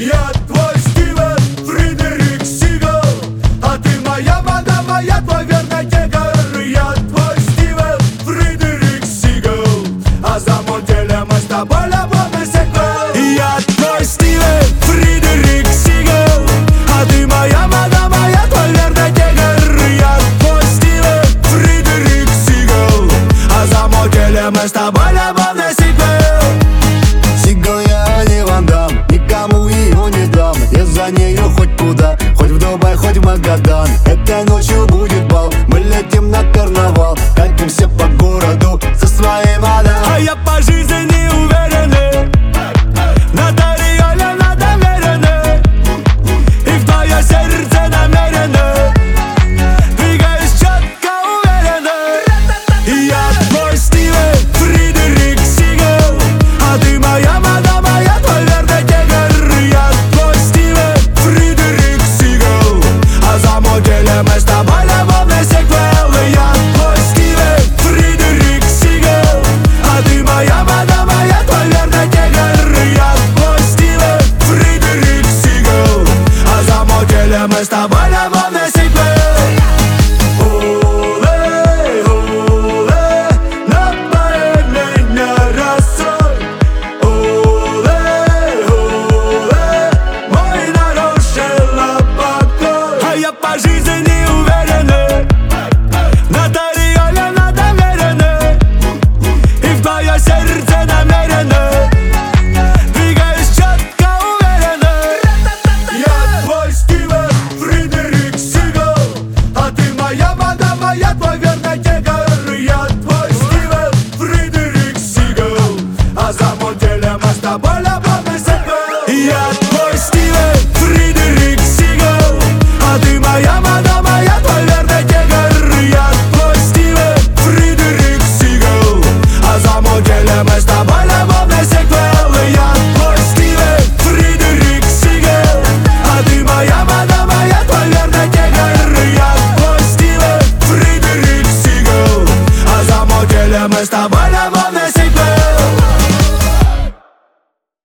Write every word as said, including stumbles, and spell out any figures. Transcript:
Я твой Стивен Фредерик Сигал, а ты моя вода, моя твой верный тигр. Я твой Стивен Фредерик Сигал, а за мотелем мы с тобой любовный сиквел. Я твой Стивен Фредерик Сигал, а ты моя вода, моя твой верный тигр. Я твой Стивен Фредерик Сигал, а за мотелем мы с тобой любовный сиквел. Сигал, я не Ван Дамм, никому ее не дам. Я за нее хоть куда, хоть в Дубай, хоть в Магадан. Этой ночью будет бал, мы летим на карнавал. Катимся по городу со своей мадам. А я по жизни не уверенный, на Тариоле надоверенный, и в твое сердце намеренный. Двигаюсь четко, уверенно. Я твой Стивен Фредерик Сигал, а ты моя вода, моя твой верный тигр. Я твой Стивен Фредерик Сигал, а за мотелем мы с тобой любовный сиквел. Я твой Стивен Фредерик Сигал, а ты моя вода, моя твой верный тигр. Я твой Стивен Фредерик Сигал, а за мотелем мы с тобой любовный сиквел. Оле, оле, напои меня росой. Оле, оле, мой нарушила покой. А я по жизни не уверенный, на Тариоле надоверенный, и в твое сердце намеренный. Двигаюсь четко, уверенно. Я твой Стивен Фредерик Сигал, а ты моя вода, моя твой верный тигр. Я твой Стивен Фредерик Сигал, а за мотелем мы с тобой